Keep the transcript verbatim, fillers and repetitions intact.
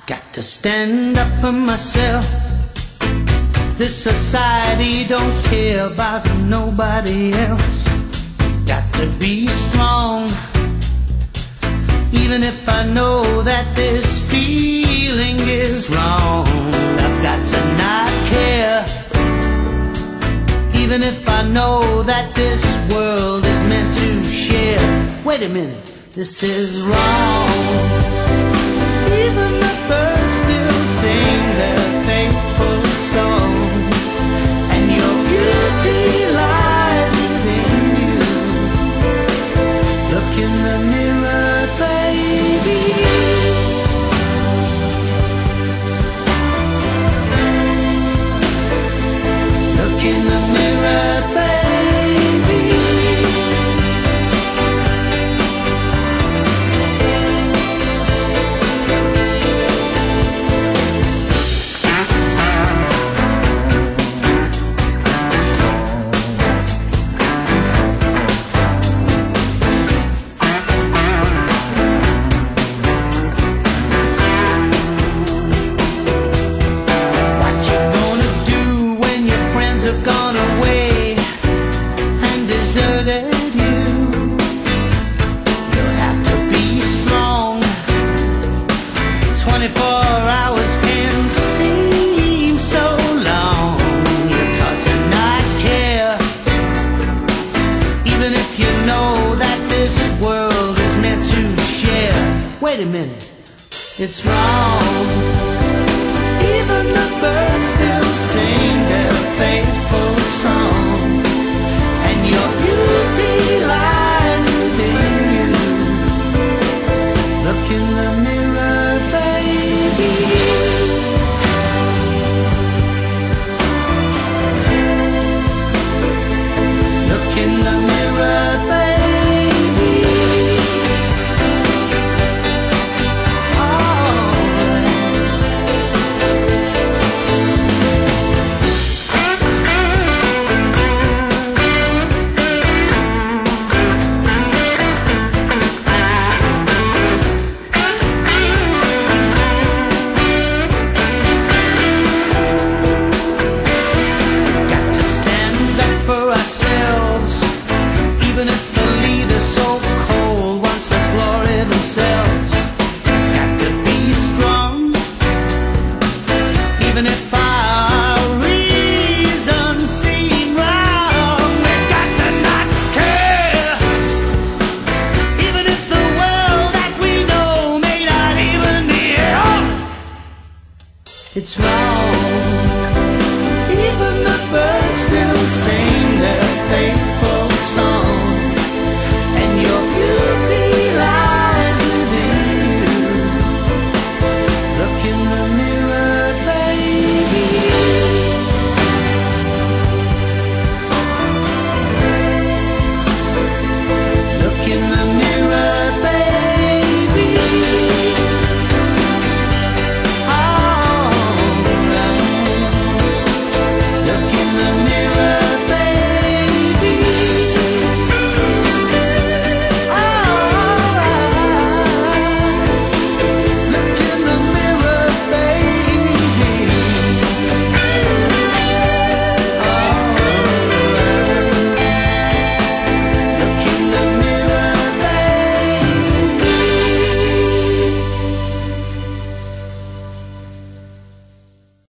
Got to stand up for myself. This society don't care about nobody else. Got to be strong, even if I know that this feeling is wrong. I've got to not care, even if I know that this world is meant to share. Wait a minute, this is wrong. Even the birds still sing their faithful song, and your beauty lies within you. Look in the mirror, baby. Look in the mirror, baby. Wait a minute, it's wrong. Even the birds still sing their faithful song, and your beauty lies within you. Look in the mirror, baby. Look in the mirror, baby. It's wrong.